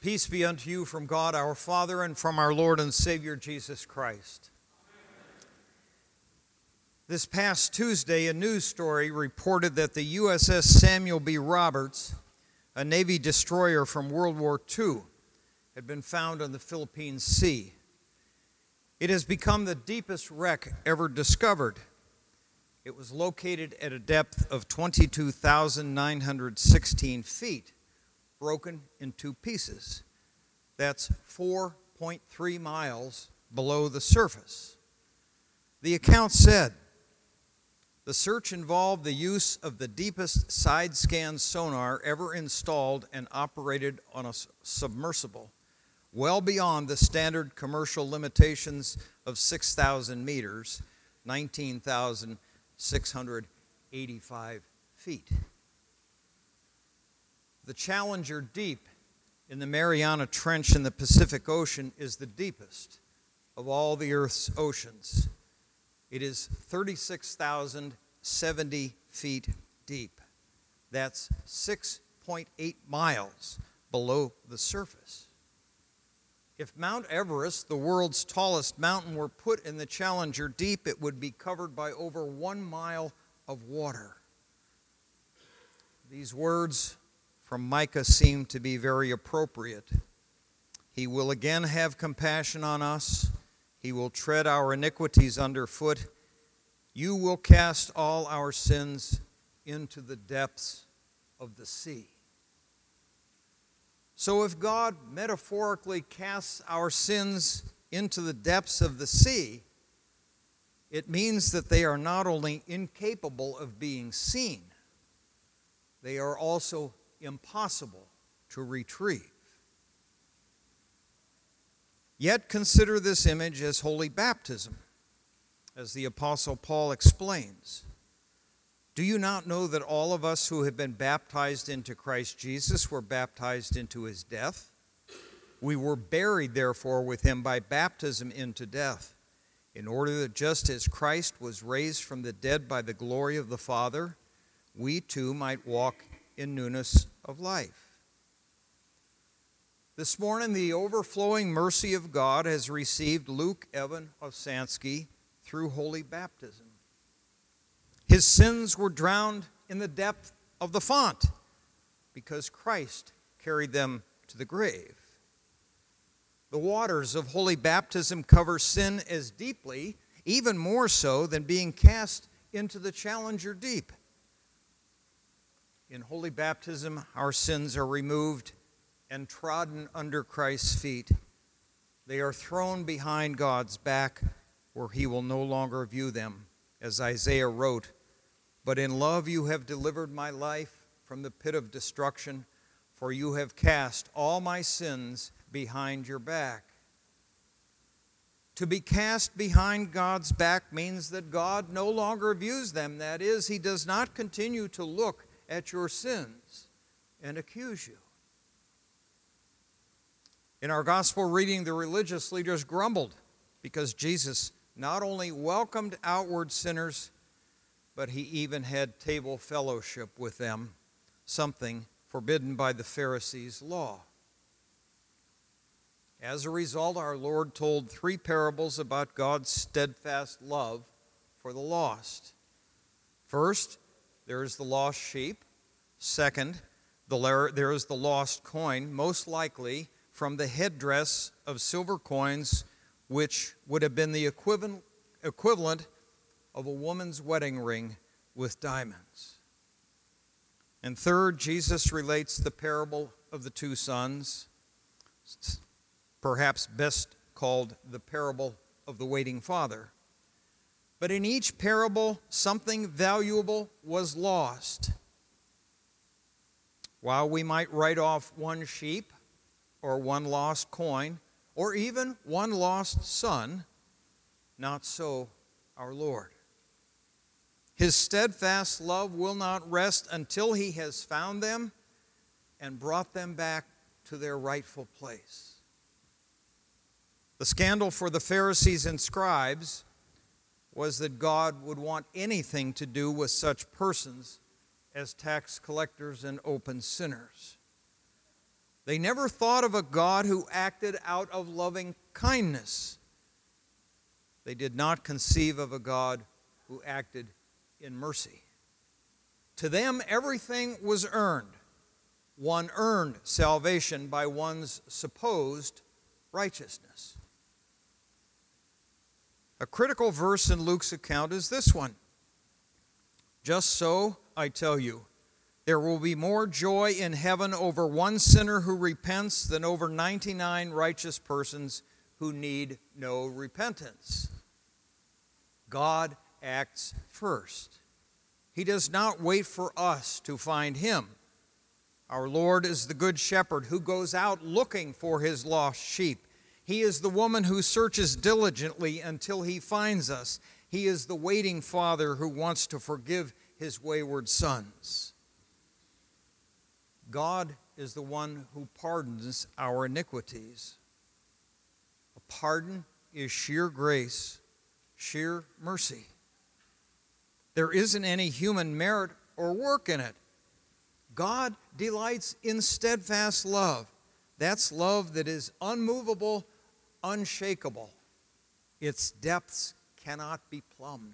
Peace be unto you from God our Father and from our Lord and Savior Jesus Christ. This past Tuesday, a news story reported that the USS Samuel B. Roberts, a Navy destroyer from World War II, had been found on the Philippine Sea. It has become the deepest wreck ever discovered. It was located at a depth of 22,916 feet, broken in two pieces. That's 4.3 miles below the surface. The account said, the search involved the use of the deepest side scan sonar ever installed and operated on a submersible, well beyond the standard commercial limitations of 6,000 meters, 19,685 feet. The Challenger Deep in the Mariana Trench in the Pacific Ocean is the deepest of all the Earth's oceans. It is 36,070 feet deep. That's 6.8 miles below the surface. If Mount Everest, the world's tallest mountain, were put in the Challenger Deep, it would be covered by over 1 mile of water. These words from Micah seem to be very appropriate. He will again have compassion on us. He will tread our iniquities underfoot. You will cast all our sins into the depths of the sea. So if God metaphorically casts our sins into the depths of the sea, it means that they are not only incapable of being seen, they are also impossible to retrieve. Yet consider this image as holy baptism, as the Apostle Paul explains. Do you not know that all of us who have been baptized into Christ Jesus were baptized into his death? We were buried, therefore, with him by baptism into death, in order that just as Christ was raised from the dead by the glory of the Father, we too might walk in newness of life. This morning, the overflowing mercy of God has received Luke Evan Osansky through holy baptism. His sins were drowned in the depth of the font because Christ carried them to the grave. The waters of holy baptism cover sin as deeply, even more so, than being cast into the Challenger Deep. In holy baptism, our sins are removed and trodden under Christ's feet. They are thrown behind God's back, where he will no longer view them. As Isaiah wrote, "But in love you have delivered my life from the pit of destruction, for you have cast all my sins behind your back." To be cast behind God's back means that God no longer views them. That is, he does not continue to look at your sins and accuse you. In our gospel reading, the religious leaders grumbled because Jesus not only welcomed outward sinners, but he even had table fellowship with them, something forbidden by the Pharisees' law. As a result, our Lord told 3 parables about God's steadfast love for the lost. First, there is the lost sheep. Second, there is the lost coin, most likely from the headdress of silver coins, which would have been the equivalent of a woman's wedding ring with diamonds. And third, Jesus relates the parable of the 2 sons, perhaps best called the parable of the waiting father. But in each parable, something valuable was lost. While we might write off 1 sheep or 1 lost coin or even 1 lost son, not so our Lord. His steadfast love will not rest until he has found them and brought them back to their rightful place. The scandal for the Pharisees and scribes was that God would want anything to do with such persons as tax collectors and open sinners. They never thought of a God who acted out of loving kindness. They did not conceive of a God who acted in mercy. To them, everything was earned. One earned salvation by one's supposed righteousness. A critical verse in Luke's account is this one. Just so, I tell you, there will be more joy in heaven over one sinner who repents than over 99 righteous persons who need no repentance. God acts first. He does not wait for us to find him. Our Lord is the good shepherd who goes out looking for his lost sheep. He is the woman who searches diligently until he finds us. He is the waiting father who wants to forgive his wayward sons. God is the one who pardons our iniquities. A pardon is sheer grace, sheer mercy. There isn't any human merit or work in it. God delights in steadfast love. That's love that is unmovable, unshakable. Its depths cannot be plumbed.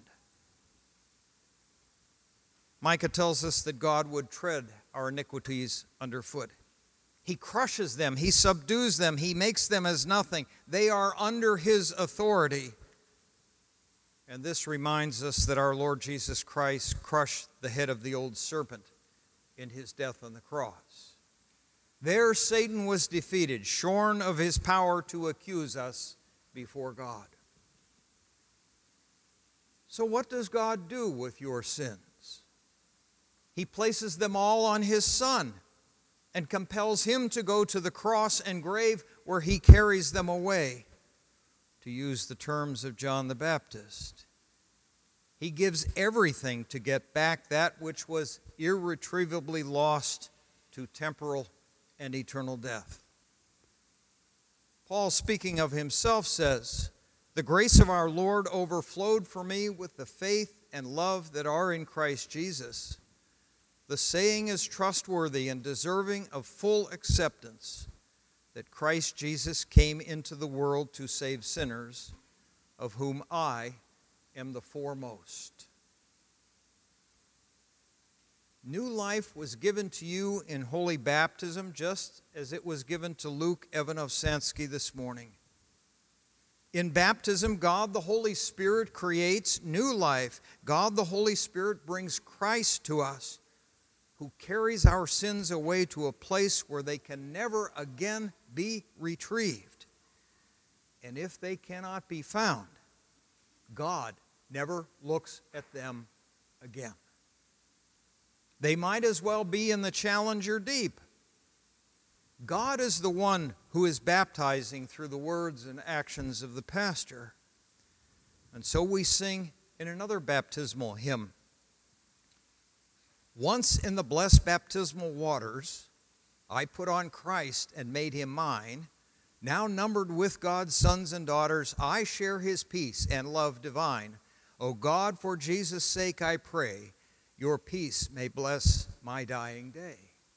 Micah tells us that God would tread our iniquities underfoot. He crushes them, he subdues them, he makes them as nothing. They are under his authority. And this reminds us that our Lord Jesus Christ crushed the head of the old serpent in his death on the cross. There Satan was defeated, shorn of his power to accuse us before God. So what does God do with your sins? He places them all on his Son and compels him to go to the cross and grave where he carries them away, to use the terms of John the Baptist. He gives everything to get back that which was irretrievably lost to temporal and eternal death. Paul, speaking of himself, says, "The grace of our Lord overflowed for me with the faith and love that are in Christ Jesus. The saying is trustworthy and deserving of full acceptance, that Christ Jesus came into the world to save sinners, of whom I am the foremost." New life was given to you in holy baptism, just as it was given to Luke Evanovsansky this morning. In baptism, God the Holy Spirit creates new life. God the Holy Spirit brings Christ to us, who carries our sins away to a place where they can never again be retrieved. And if they cannot be found, God never looks at them again. They might as well be in the Challenger Deep. God is the one who is baptizing through the words and actions of the pastor. And so we sing in another baptismal hymn. Once in the blessed baptismal waters, I put on Christ and made him mine. Now numbered with God's sons and daughters, I share his peace and love divine. O God, for Jesus' sake I pray, your peace may bless my dying day.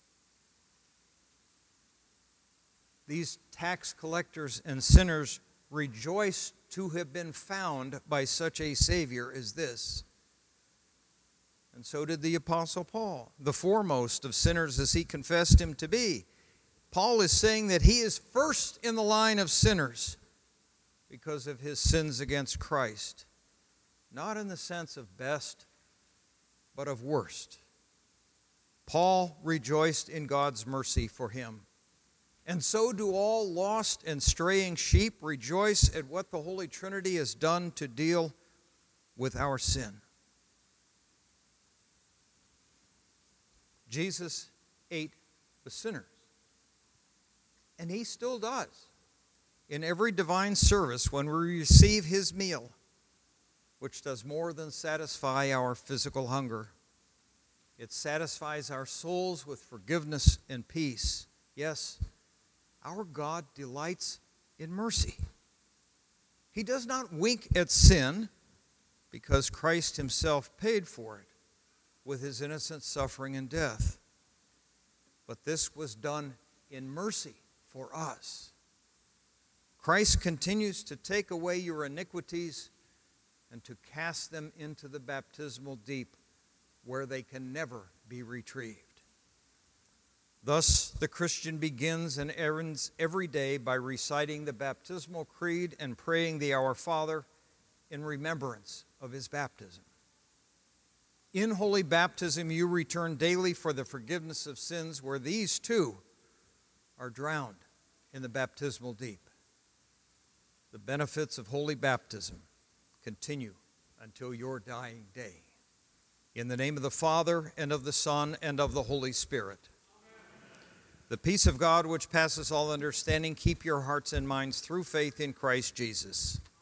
These tax collectors and sinners rejoice to have been found by such a Savior as this. And so did the Apostle Paul, the foremost of sinners as he confessed him to be. Paul is saying that he is first in the line of sinners because of his sins against Christ. Not in the sense of best, but of worst. Paul rejoiced in God's mercy for him. And so do all lost and straying sheep rejoice at what the Holy Trinity has done to deal with our sin. Jesus ate with sinners. And he still does. In every divine service, when we receive his meal, which does more than satisfy our physical hunger, it satisfies our souls with forgiveness and peace. Yes, our God delights in mercy. He does not wink at sin because Christ himself paid for it with his innocent suffering and death. But this was done in mercy for us. Christ continues to take away your iniquities and to cast them into the baptismal deep, where they can never be retrieved. Thus, the Christian begins and ends every day by reciting the baptismal creed and praying the Our Father in remembrance of his baptism. In holy baptism, you return daily for the forgiveness of sins, where these too are drowned in the baptismal deep. The benefits of holy baptism continue until your dying day. In the name of the Father, and of the Son, and of the Holy Spirit. The peace of God, which passes all understanding, keep your hearts and minds through faith in Christ Jesus.